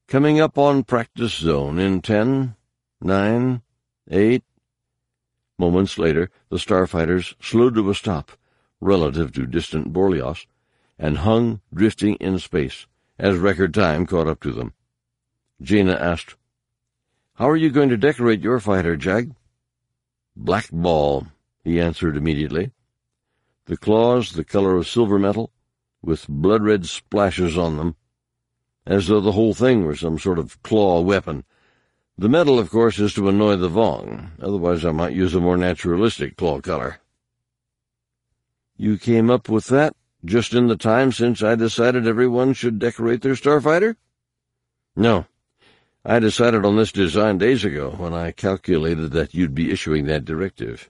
Coming up on practice zone in 10, 9, 8. Moments later, the starfighters slowed to a stop, relative to distant Borlios, and hung drifting in space, as record time caught up to them. Jaina asked, "How are you going to decorate your fighter, Jag?" "Black ball," he answered immediately. The claws the color of silver metal, with blood-red splashes on them, as though the whole thing were some sort of claw weapon. The metal, of course, is to annoy the Vong. Otherwise I might use a more naturalistic claw color. "You came up with that just in the time since I decided everyone should decorate their starfighter?" "No. I decided on this design days ago, when I calculated that you'd be issuing that directive."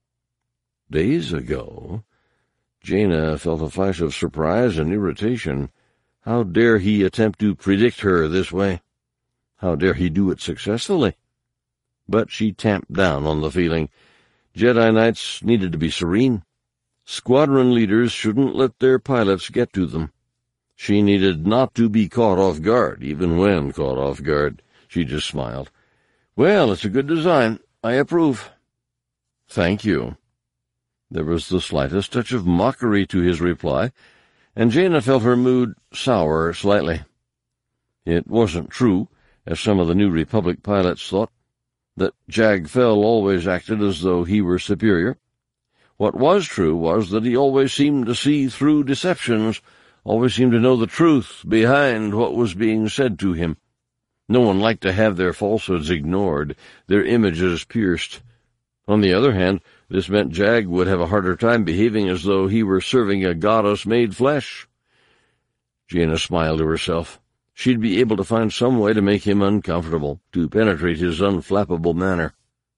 Days ago? Jaina felt a flash of surprise and irritation. How dare he attempt to predict her this way? How dare he do it successfully? But she tamped down on the feeling. Jedi Knights needed to be serene. Squadron leaders shouldn't let their pilots get to them. She needed not to be caught off guard, even when caught off guard. She just smiled. "Well, it's a good design. I approve." "Thank you." There was the slightest touch of mockery to his reply, and Jaina felt her mood sour slightly. It wasn't true, as some of the New Republic pilots thought, that Jag Fell always acted as though he were superior. What was true was that he always seemed to see through deceptions, always seemed to know the truth behind what was being said to him. No one liked to have their falsehoods ignored, their images pierced. On the other hand, this meant Jag would have a harder time behaving as though he were serving a goddess made flesh. Jaina smiled to herself. She'd be able to find some way to make him uncomfortable, to penetrate his unflappable manner.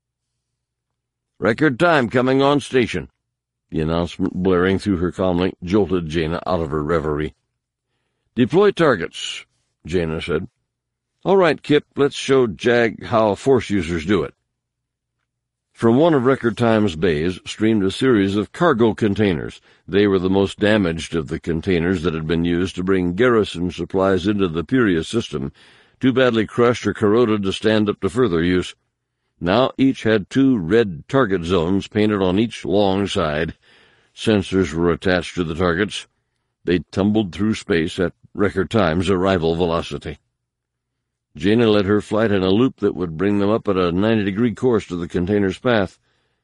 "Record time coming on station." The announcement blaring through her comlink jolted Jaina out of her reverie. "Deploy targets," Jaina said. "All right, Kip, let's show Jag how Force users do it." From one of Record Time's bays streamed a series of cargo containers. They were the most damaged of the containers that had been used to bring garrison supplies into the Pyria system, too badly crushed or corroded to stand up to further use. Now each had 2 red target zones painted on each long side. Sensors were attached to the targets. They tumbled through space at Record Time's arrival velocity. Jaina led her flight in a loop that would bring them up at a 90-degree course to the container's path.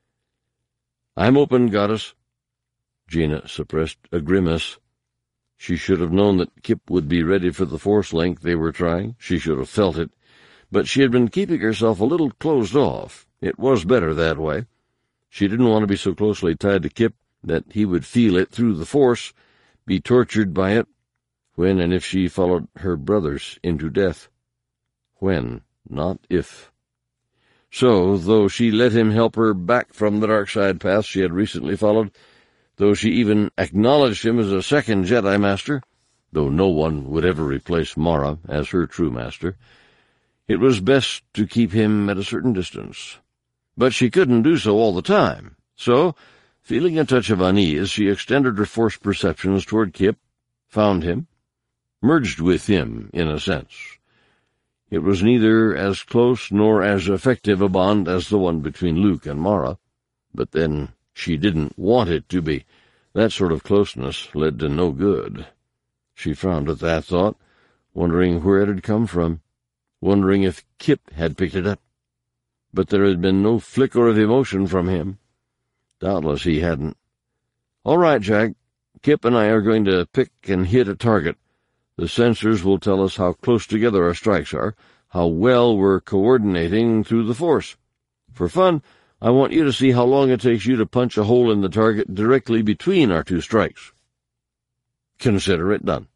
"I'm open, Goddess." Jaina suppressed a grimace. She should have known that Kip would be ready for the force link they were trying. She should have felt it. But she had been keeping herself a little closed off. It was better that way. She didn't want to be so closely tied to Kip that he would feel it through the force, be tortured by it, when and if she followed her brothers into death. When, not if. So, though she let him help her back from the dark side path she had recently followed, though she even acknowledged him as a second Jedi Master, though no one would ever replace Mara as her true master, it was best to keep him at a certain distance. But she couldn't do so all the time. So, feeling a touch of unease, she extended her force perceptions toward Kip, found him, merged with him, in a sense. It was neither as close nor as effective a bond as the one between Luke and Mara, but then she didn't want it to be. That sort of closeness led to no good. She frowned at that thought, wondering where it had come from, wondering if Kip had picked it up. But there had been no flicker of emotion from him. Doubtless he hadn't. "All right, Jag. Kip and I are going to pick and hit a target. The sensors will tell us how close together our strikes are, how well we're coordinating through the force. For fun, I want you to see how long it takes you to punch a hole in the target directly between our 2 strikes." "Consider it done."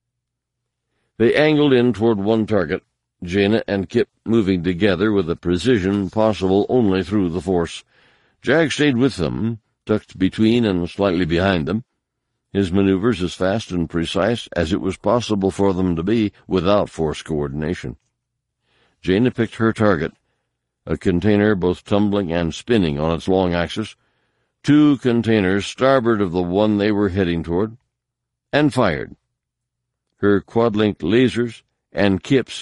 They angled in toward one target, Jaina and Kip moving together with a precision possible only through the force. Jag stayed with them, tucked between and slightly behind them, his maneuvers as fast and precise as it was possible for them to be without force coordination. Jaina picked her target, a container both tumbling and spinning on its long axis, 2 containers starboard of the one they were heading toward, and fired. Her quad-linked lasers and Kip's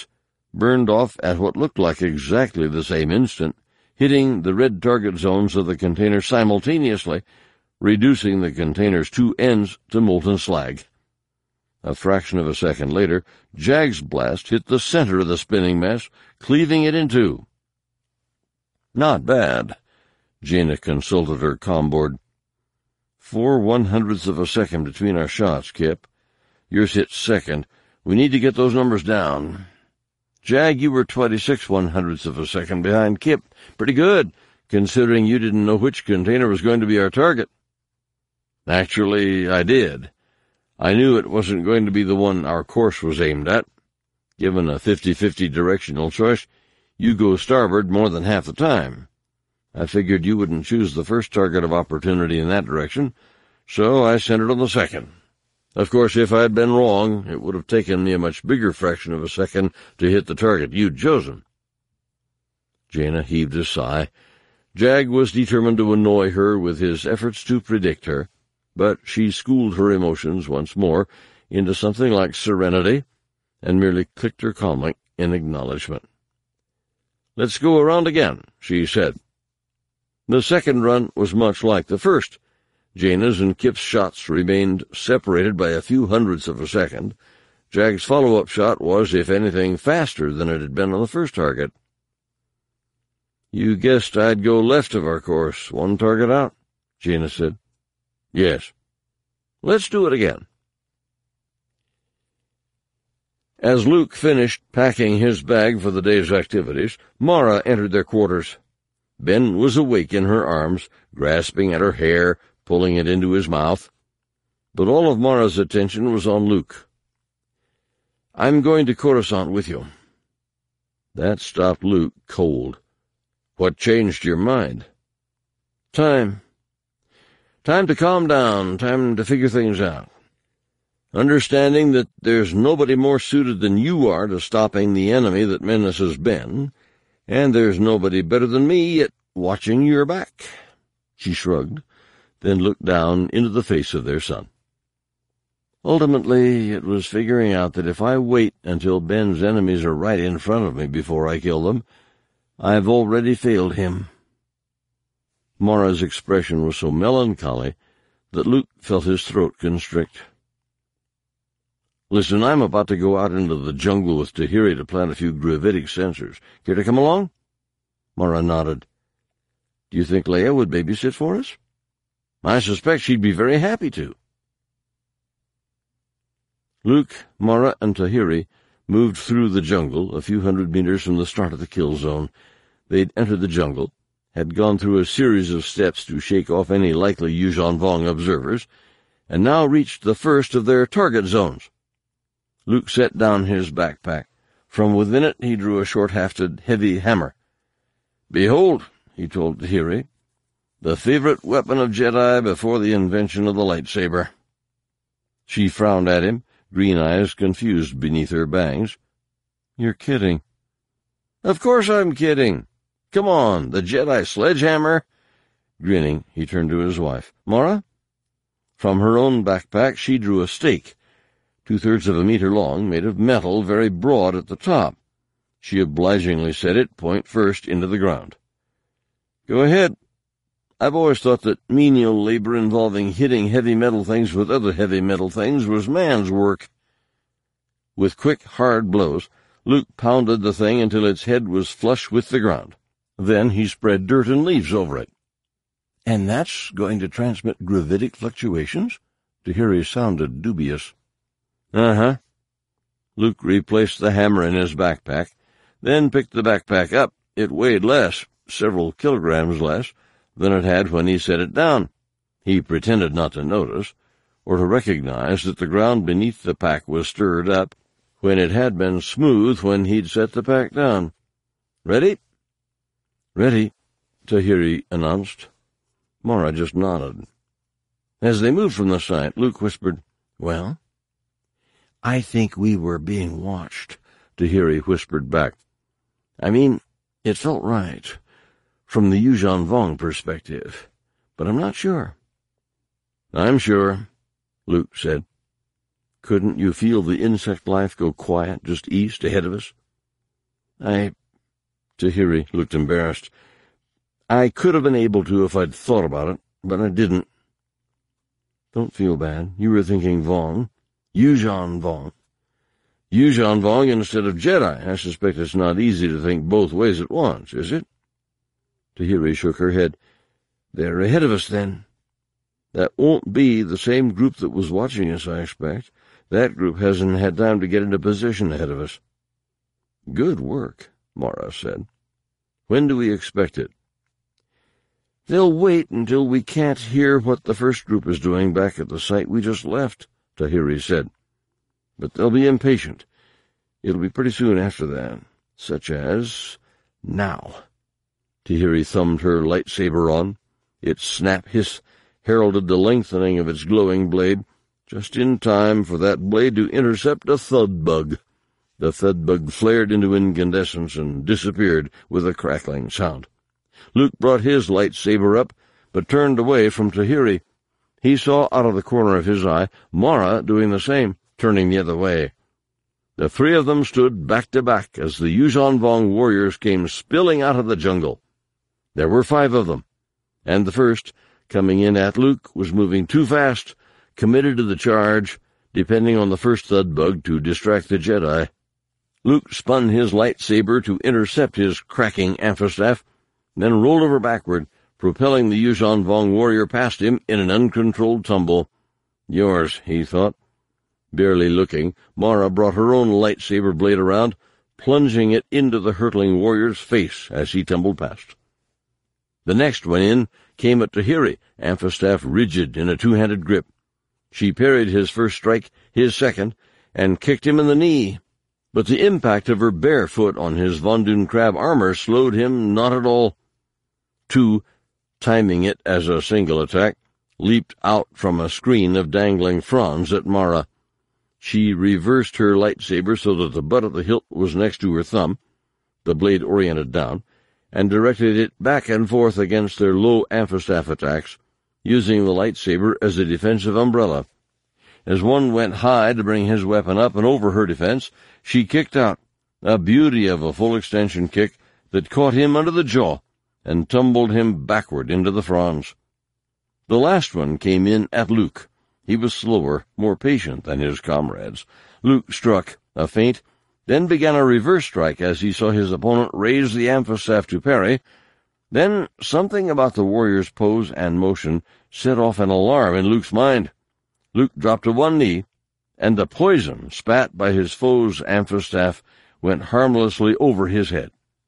burned off at what looked like exactly the same instant, hitting the red target zones of the container simultaneously, reducing the container's two ends to molten slag. A fraction of a second later, Jag's blast hit the center of the spinning mass, cleaving it in two. "Not bad," Jaina consulted her comm board. 4 1/100ths of a second between our shots, Kip. Yours hit second. We need to get those numbers down. Jag, you were 26 1/100ths of a second behind Kip. Pretty good, considering you didn't know which container was going to be our target. Actually, I did. I knew it wasn't going to be the one our course was aimed at. Given a 50-50 directional choice, you go starboard more than half the time. I figured you wouldn't choose the first target of opportunity in that direction, so I centered on the second. Of course, if I'd been wrong, it would have taken me a much bigger fraction of a second to hit the target you'd chosen. Jaina heaved a sigh. Jag was determined to annoy her with his efforts to predict her, but she schooled her emotions once more into something like serenity and merely clicked her comlink in acknowledgment. "Let's go around again," she said. The second run was much like the first. Jaina's and Kip's shots remained separated by a few hundredths of a second. Jag's follow-up shot was, if anything, faster than it had been on the first target. "You guessed I'd go left of our course, one target out," Jaina said. "Yes. Let's do it again." As Luke finished packing his bag for the day's activities, Mara entered their quarters. Ben was awake in her arms, grasping at her hair, pulling it into his mouth. But all of Mara's attention was on Luke. "I'm going to Coruscant with you." That stopped Luke cold. "What changed your mind?" Time to calm down, time to figure things out. Understanding that there's nobody more suited than you are to stopping the enemy that menaces Ben, and there's nobody better than me at watching your back." She shrugged, then looked down into the face of their son. "Ultimately, it was figuring out that if I wait until Ben's enemies are right in front of me before I kill them, I've already failed him." Mara's expression was so melancholy that Luke felt his throat constrict. "Listen, I'm about to go out into the jungle with Tahiri to plant a few gravitic sensors. Care to come along?" Mara nodded. "Do you think Leia would babysit for us?" "I suspect she'd be very happy to." Luke, Mara, and Tahiri moved through the jungle a few hundred meters from the start of the kill zone. They'd entered the jungle, had gone through a series of steps to shake off any likely Yuuzhan Vong observers, and now reached the first of their target zones. Luke set down his backpack. From within it he drew a short-hafted, heavy hammer. "Behold," he told Tahiri, "the favorite weapon of Jedi before the invention of the lightsaber." She frowned at him, green eyes confused beneath her bangs. "You're kidding." "Of course I'm kidding. Come on, the Jedi sledgehammer." Grinning, he turned to his wife. "Mara?" From her own backpack she drew a stake, 2/3 of a meter long, made of metal, very broad at the top. She obligingly set it point first into the ground. "Go ahead. I've always thought that menial labor involving hitting heavy metal things with other heavy metal things was man's work." With quick, hard blows, Luke pounded the thing until its head was flush with the ground. Then he spread dirt and leaves over it. "And that's going to transmit gravitic fluctuations?" Tahiri sounded dubious. "Uh-huh." Luke replaced the hammer in his backpack, then picked the backpack up. It weighed less, several kilograms less, than it had when he set it down. He pretended not to notice, or to recognize that the ground beneath the pack was stirred up, when it had been smooth when he'd set the pack down. "Ready?" "Ready," Tahiri announced. Mara just nodded. As they moved from the site, Luke whispered, "Well?" "I think we were being watched," Tahiri whispered back. "I mean, it felt right, from the Yuuzhan Vong perspective, but I'm not sure." "I'm sure," Luke said. "Couldn't you feel the insect life go quiet just east ahead of us?" Tahiri looked embarrassed. I could have been able to if I'd thought about it, but I didn't. Don't feel bad. You were thinking Vong. Yuuzhan Vong. Yuuzhan Vong instead of Jedi. I suspect it's not easy to think both ways at once, is it? Tahiri shook her head. They're ahead of us, then. That won't be the same group that was watching us, I expect. That group hasn't had time to get into position ahead of us. Good work, Mara said. When do we expect it? They'll wait until we can't hear what the first group is doing back at the site we just left, Tahiri said. But they'll be impatient. It'll be pretty soon after that, such as now. Tahiri thumbed her lightsaber on. Its snap hiss heralded the lengthening of its glowing blade, just in time for that blade to intercept a thud bug. The thud bug flared into incandescence and disappeared with a crackling sound. Luke brought his lightsaber up, but turned away from Tahiri. He saw out of the corner of his eye Mara doing the same, turning the other way. The three of them stood back to back as the Yuuzhan Vong warriors came spilling out of the jungle. There were 5 of them, and the first, coming in at Luke, was moving too fast, committed to the charge, depending on the first thud bug to distract the Jedi. Luke spun his lightsaber to intercept his cracking amphistaff, then rolled over backward, propelling the Yuuzhan Vong warrior past him in an uncontrolled tumble. Yours, he thought. Barely looking, Mara brought her own lightsaber blade around, plunging it into the hurtling warrior's face as he tumbled past. The next one in came at Tahiri, amphistaff rigid in a 2-handed grip. She parried his first strike, his second, and kicked him in the knee. But the impact of her bare foot on his Von Dune crab armor slowed him not at all. 2, timing it as a single attack, leaped out from a screen of dangling fronds at Mara. She reversed her lightsaber so that the butt of the hilt was next to her thumb, the blade oriented down, and directed it back and forth against their low amphistaff attacks, using the lightsaber as a defensive umbrella. As one went high to bring his weapon up and over her defense, she kicked out, a beauty of a full-extension kick that caught him under the jaw and tumbled him backward into the fronds. The last one came in at Luke. He was slower, more patient than his comrades. Luke struck, a feint, then began a reverse strike as he saw his opponent raise the amphistaff to parry. Then something about the warrior's pose and motion set off an alarm in Luke's mind. Luke dropped to one knee, and the poison spat by his foe's amphistaff went harmlessly over his head.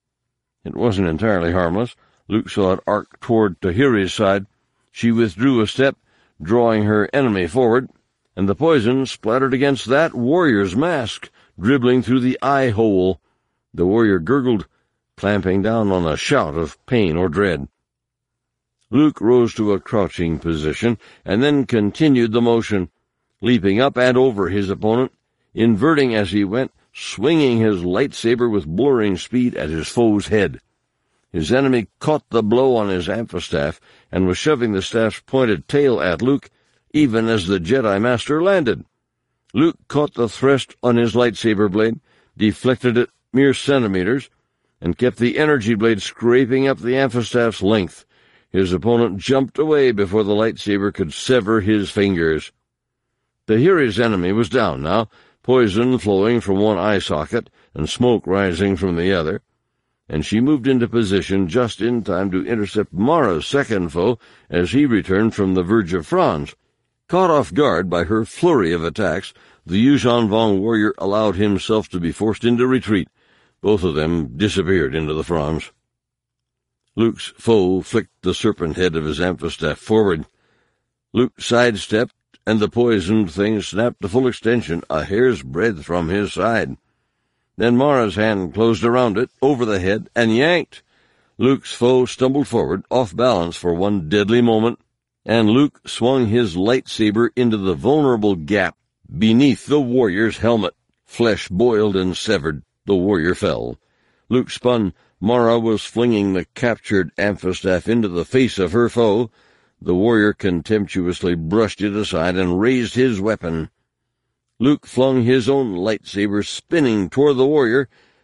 It wasn't entirely harmless. Luke saw it arc toward Tahiri's side. She withdrew a step, drawing her enemy forward, and the poison splattered against that warrior's mask, dribbling through the eye hole. The warrior gurgled, clamping down on a shout of pain or dread. Luke rose to a crouching position, and then continued the motion, leaping up and over his opponent, inverting as he went, swinging his lightsaber with blurring speed at his foe's head. His enemy caught the blow on his amphistaff and was shoving the staff's pointed tail at Luke, even as the Jedi Master landed. Luke caught the thrust on his lightsaber blade, deflected it mere centimeters, and kept the energy blade scraping up the amphistaff's length. His opponent jumped away before the lightsaber could sever his fingers. Tahiri's enemy was down now, poison flowing from one eye socket and smoke rising from the other, and she moved into position just in time to intercept Mara's second foe as he returned from the verge of fronds. Caught off guard by her flurry of attacks, the Yuuzhan Vong warrior allowed himself to be forced into retreat. Both of them disappeared into the fronds. Luke's foe flicked the serpent head of his amphistaff forward. Luke sidestepped, and the poisoned thing snapped to full extension, a hair's breadth from his side. Then Mara's hand closed around it, over the head, and yanked. Luke's foe stumbled forward, off balance for one deadly moment, and Luke swung his lightsaber into the vulnerable gap beneath the warrior's helmet. Flesh boiled and severed. The warrior fell. Luke spun. Mara was flinging the captured amphistaff into the face of her foe. The warrior contemptuously brushed it aside and raised his weapon. Luke flung his own lightsaber spinning toward the warrior,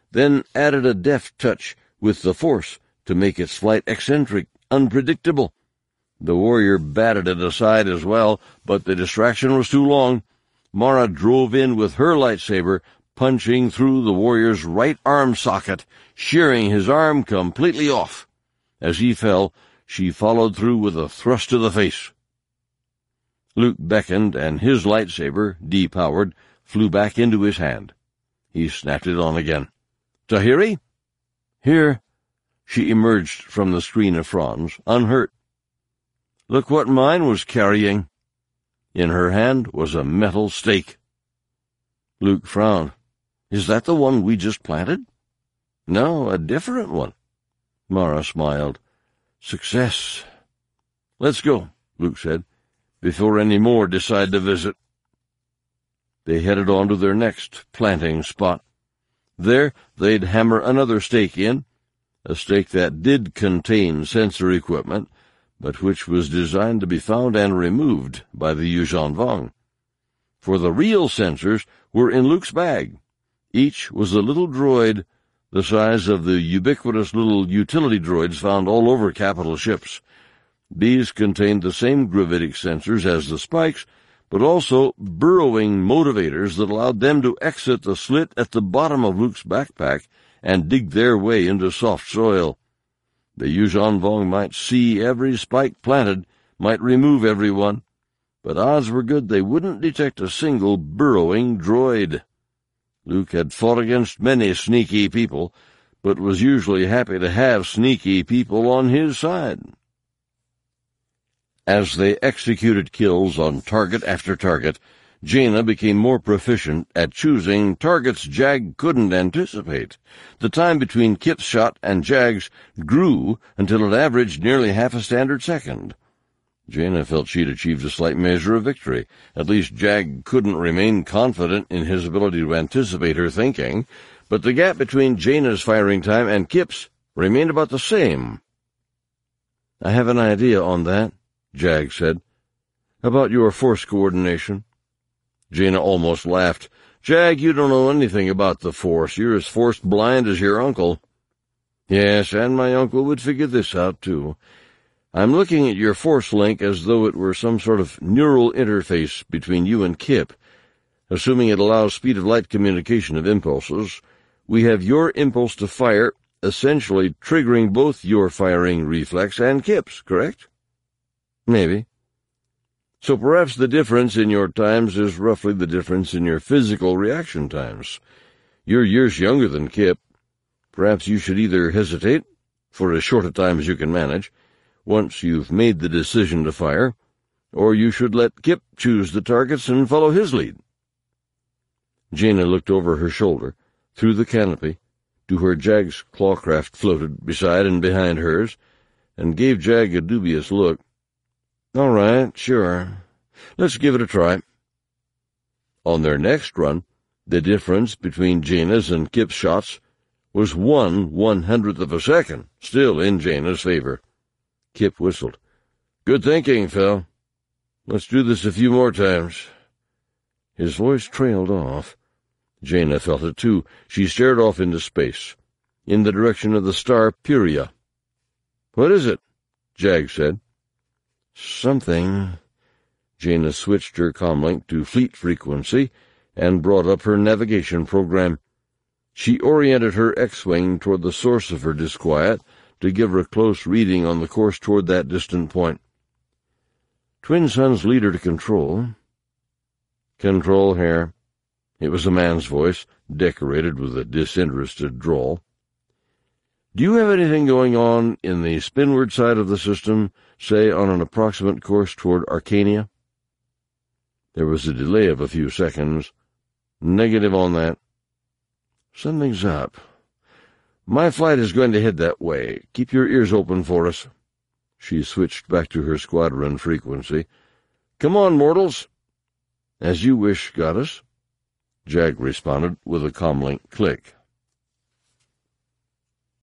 then added a deft touch with the force to make its flight eccentric, unpredictable. The warrior batted it aside as well, but the distraction was too long. Mara drove in with her lightsaber, punching through the warrior's right arm socket, shearing his arm completely off. As he fell, she followed through with a thrust to the face. Luke beckoned, and his lightsaber, depowered, flew back into his hand. He snapped it on again. "Tahiri?" "Here." She emerged from the screen of fronds, unhurt. "Look what mine was carrying." In her hand was a metal stake. Luke frowned. "Is that the one we just planted?" "No, a different one." Mara smiled. "Success." "Let's go," Luke said, "before any more decide to visit." They headed on to their next planting spot. There they'd hammer another stake in, a stake that did contain sensor equipment, but which was designed to be found and removed by the Yuuzhan Vong. For the real sensors were in Luke's bag. Each was a little droid, the size of the ubiquitous little utility droids found all over capital ships. These contained the same gravitic sensors as the spikes, but also burrowing motivators that allowed them to exit the slit at the bottom of Luke's backpack and dig their way into soft soil. The Yuuzhan Vong might see every spike planted, might remove every one, but odds were good they wouldn't detect a single burrowing droid. Luke had fought against many sneaky people, but was usually happy to have sneaky people on his side. As they executed kills on target after target, Jaina became more proficient at choosing targets Jag couldn't anticipate. The time between Kip's shot and Jag's grew until it averaged nearly half a standard second. Jaina felt she'd achieved a slight measure of victory. At least Jag couldn't remain confident in his ability to anticipate her thinking, but the gap between Jaina's firing time and Kip's remained about the same. "I have an idea on that," Jag said. "About your force coordination." Jaina almost laughed. "Jag, you don't know anything about the Force. You're as Force-blind as your uncle." "Yes, and my uncle would figure this out, too. I'm looking at your Force link as though it were some sort of neural interface between you and Kip. Assuming it allows speed-of-light communication of impulses, we have your impulse to fire essentially triggering both your firing reflex and Kip's, correct?" "Maybe." "So perhaps the difference in your times is roughly the difference in your physical reaction times. You're years younger than Kip. Perhaps you should either hesitate, for as short a time as you can manage, once you've made the decision to fire, or you should let Kip choose the targets and follow his lead." Jaina looked over her shoulder, through the canopy, to where Jag's clawcraft floated beside and behind hers, and gave Jag a dubious look. "All right, sure. Let's give it a try." On their next run, the difference between Jaina's and Kip's shots was 1/100th of a second, still in Jaina's favor. Kip whistled. "Good thinking, Phil. Let's do this a few more times." His voice trailed off. Jaina felt it too. She stared off into space, in the direction of the star Pyria. "What is it?" Jag said. "Something." Jaina switched her comlink to fleet frequency and brought up her navigation program. She oriented her X-wing toward the source of her disquiet to give her a close reading on the course toward that distant point. "Twin Suns leader to control." "Control here." It was a man's voice, decorated with a disinterested drawl. "Do you have anything going on in the spinward side of the system, say on an approximate course toward Arcania?" There was a delay of a few seconds. "Negative on that." "Something's up. My flight is going to head that way. Keep your ears open for us." She switched back to her squadron frequency. "Come on, mortals." "As you wish, goddess," Jag responded with a comlink click.